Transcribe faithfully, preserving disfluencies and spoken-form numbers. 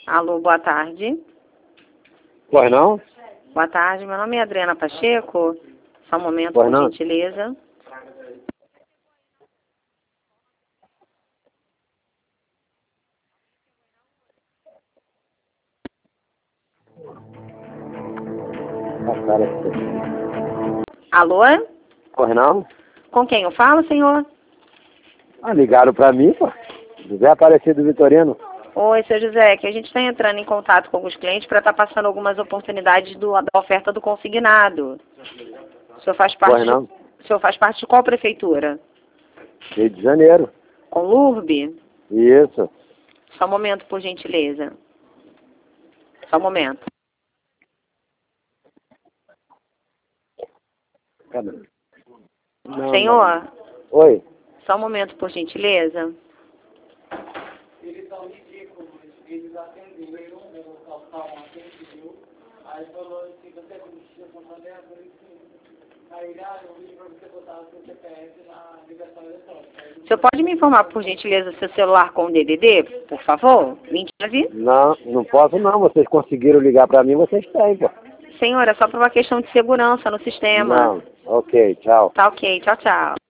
Alô, boa tarde. Pois não? Boa tarde, meu nome é Adriana Pacheco. Só um momento, Pois por não? gentileza. Ah, cara, que- Alô? Pois não? Com quem eu falo, senhor? Ah, ligaram pra mim, pô. José Aparecido Vitorino. Oi, seu José, que a gente está entrando em contato com alguns clientes para estar passando algumas oportunidades do- da oferta do consignado. O senhor faz parte Pois de, não? o senhor faz parte de qual prefeitura? Rio de Janeiro. Com Lurbe? Isso. Só um momento, por gentileza. Só um momento. Cadê? Não, Senhor, não. Oi. só um momento, por gentileza. Eles são ridículos, eles atenderam, né, no local atendeu, aí falou assim, você é comitiva com a leva, aí ah, eu pedi para você botar o seu C P F na ligação eletrônica. O senhor pode me informar, por gentileza, seu celular com D D D, por favor? vinte e nove? Não, não posso não. Vocês conseguiram ligar pra mim, vocês têm, pô. Senhor, é só por uma questão de segurança no sistema. Não. Ok, tchau. Tá ok, tchau, tchau.